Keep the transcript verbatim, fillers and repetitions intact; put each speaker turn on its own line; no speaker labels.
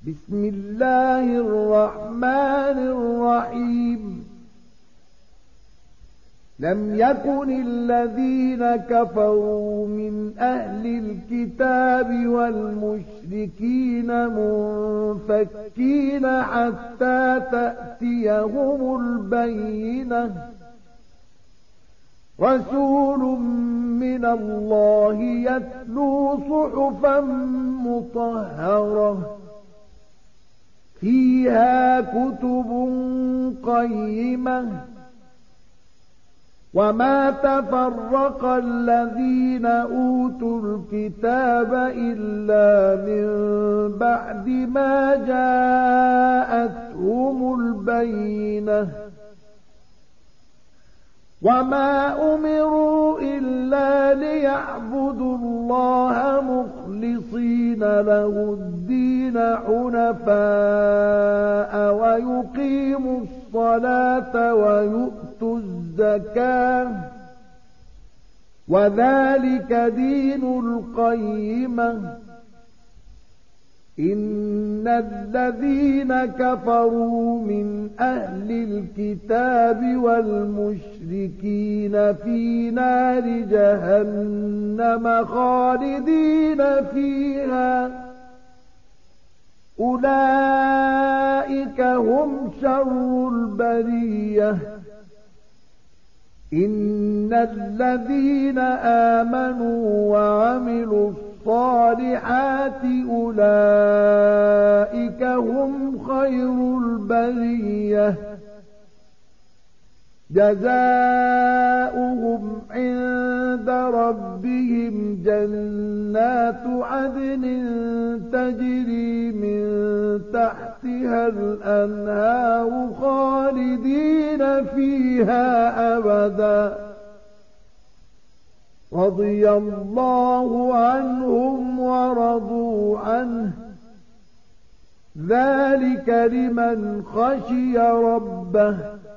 بسم الله الرحمن الرحيم لم يكن الذين كفروا من أهل الكتاب والمشركين منفكين حتى تأتيهم البينة رسول من الله يتلو صحفا مطهرة فيها كتب قيمة وما تفرق الذين أوتوا الكتاب إلا من بعد ما جاءتهم البينة وما أمروا إلا ليعبدوا الله مخلصين له الدين حنفاء ويقيموا الصلاة ويؤتوا الزكاة وذلك دين القيمة إن الذين كفروا من أهل الكتاب والمشركين في نار جهنم خالدين فيها أولئك هم شر البرية إن الذين آمنوا وعملوا الصالحات أولئك هم خير البرية جزاؤهم عند ربهم جنات عدن تجري من تحتها الأنهار خالدين فيها أبدا رضي الله عنهم ورضوا عنه ذلك لمن خشي ربه